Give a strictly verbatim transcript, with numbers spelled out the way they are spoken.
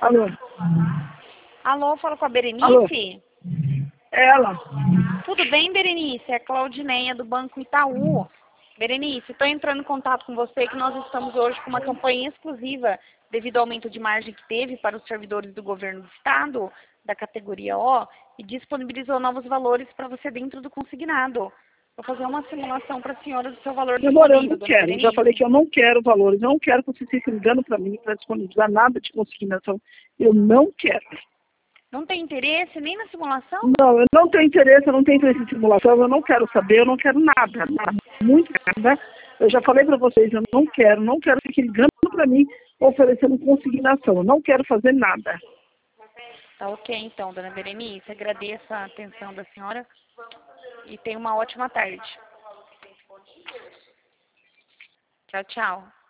Alô? Alô, falo com a Alô? Berenice? É ela. Tudo bem, Berenice? É Claudineia, do Banco Itaú. Berenice, estou entrando em contato com você que nós estamos hoje com uma campanha exclusiva devido ao aumento de margem que teve para os servidores do governo do estado, da categoria O, e disponibilizou novos valores para você dentro do consignado. Vou fazer uma simulação para a senhora do seu valor Meu amor, eu disponível, não dona quero. Eu já Berenice. falei que eu não quero valores. Eu não quero que você fique ligando para mim para disponibilizar nada de consignação. Eu não quero. Não tem interesse nem na simulação? Não, eu não tenho interesse, eu não tenho interesse em simulação, eu não quero saber, eu não quero nada, nada, muito nada. Eu já falei para vocês, eu não quero, não quero ficar ligando para mim oferecendo consignação, eu não quero fazer nada. Tá ok, então, dona Berenice. Agradeço a atenção da senhora e tenha uma ótima tarde. Tchau, tchau.